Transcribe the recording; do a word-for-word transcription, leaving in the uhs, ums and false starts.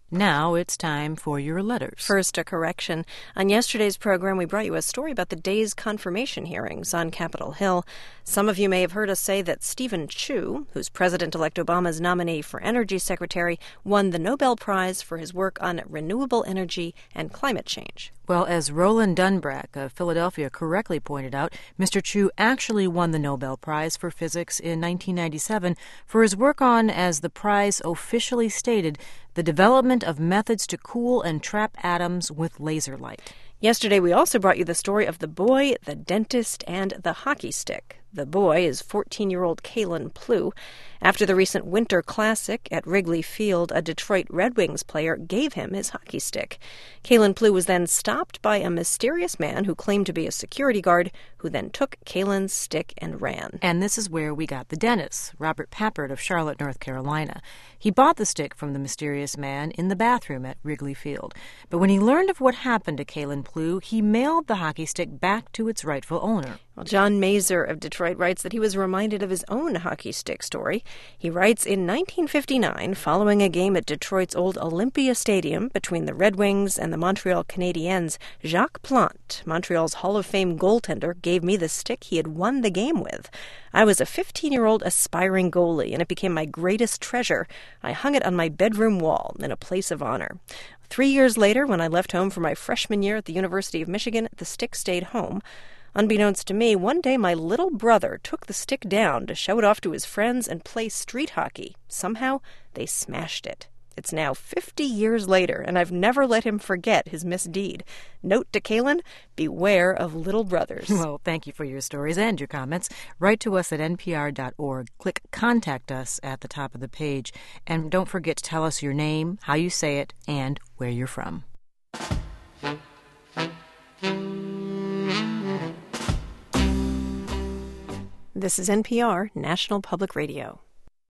Now it's time for your letters. First, a correction. On yesterday's program, we brought you a story about the day's confirmation hearings on Capitol Hill. Some of you may have heard us say that Stephen Chu, who's President-elect Obama's nominee for Energy Secretary, won the Nobel Prize for his work on renewable energy and climate change. Well, as Roland Dunbrack of Philadelphia correctly pointed out, Mister Chu actually won the Nobel Prize for Physics in nineteen ninety-seven for his work on, as the prize officially stated, the development of methods to cool and trap atoms with laser light. Yesterday, we also brought you the story of the boy, the dentist, and the hockey stick. The boy is fourteen-year-old Kalen Plew. After the recent Winter Classic at Wrigley Field, a Detroit Red Wings player gave him his hockey stick. Kalen Plew was then stopped by a mysterious man who claimed to be a security guard, who then took Kalen's stick and ran. And this is where we got the dentist, Robert Papert of Charlotte, North Carolina. He bought the stick from the mysterious man in the bathroom at Wrigley Field. But when he learned of what happened to Kalen Plew, he mailed the hockey stick back to its rightful owner. Well, John Mazer of Detroit writes that he was reminded of his own hockey stick story. He writes, in nineteen fifty-nine, following a game at Detroit's old Olympia Stadium between the Red Wings and the Montreal Canadiens, Jacques Plante, Montreal's Hall of Fame goaltender, gave me the stick he had won the game with. I was a fifteen-year-old aspiring goalie, and it became my greatest treasure. I hung it on my bedroom wall in a place of honor. Three years later, when I left home for my freshman year at the University of Michigan, the stick stayed home. Unbeknownst to me, one day my little brother took the stick down to show it off to his friends and play street hockey. Somehow, they smashed it. It's now fifty years later, and I've never let him forget his misdeed. Note to Kalen, beware of little brothers. Well, thank you for your stories and your comments. Write to us at N P R dot org. Click Contact Us at the top of the page. And don't forget to tell us your name, how you say it, and where you're from. This is N P R, National Public Radio.